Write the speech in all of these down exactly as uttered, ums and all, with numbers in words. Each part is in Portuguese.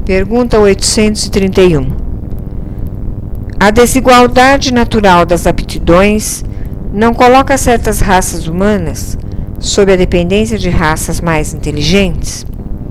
Pergunta oitocentos e trinta e um. A desigualdade natural das aptidões não coloca certas raças humanas sob a dependência de raças mais inteligentes?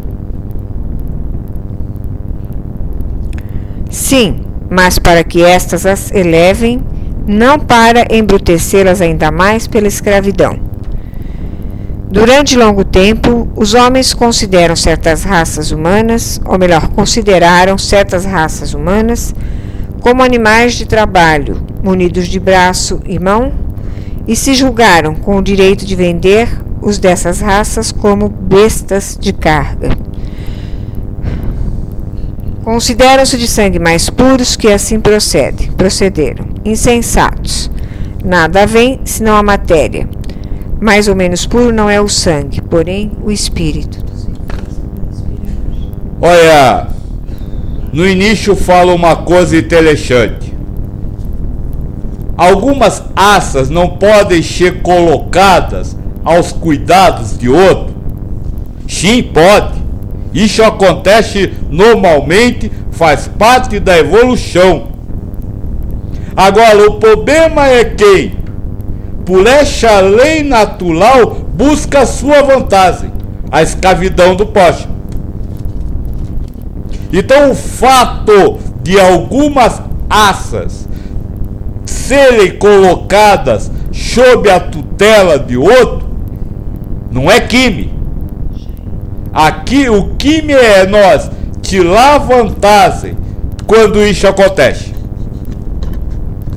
Sim, mas para que estas as elevem, não para embrutecê-las ainda mais pela escravidão. Durante longo tempo, os homens consideram certas raças humanas, ou melhor, consideraram certas raças humanas como animais de trabalho, munidos de braço e mão, e se julgaram com o direito de vender os dessas raças como bestas de carga. Consideram-se de sangue mais puros que assim procede, procederam. Insensatos. Nada vem senão a matéria. Mais ou menos puro não é o sangue, porém o espírito. Olha, no início fala uma coisa interessante. Algumas assas não podem ser colocadas aos cuidados de outro. Sim, pode. Isso acontece normalmente, faz parte da evolução. Agora, o problema é quem, por essa lei natural, busca a sua vantagem, a escravidão do próximo. Então, o fato de algumas assas serem colocadas sob a tutela de outro, não é crime. Aqui, o crime é nós tirar vantagem quando isso acontece.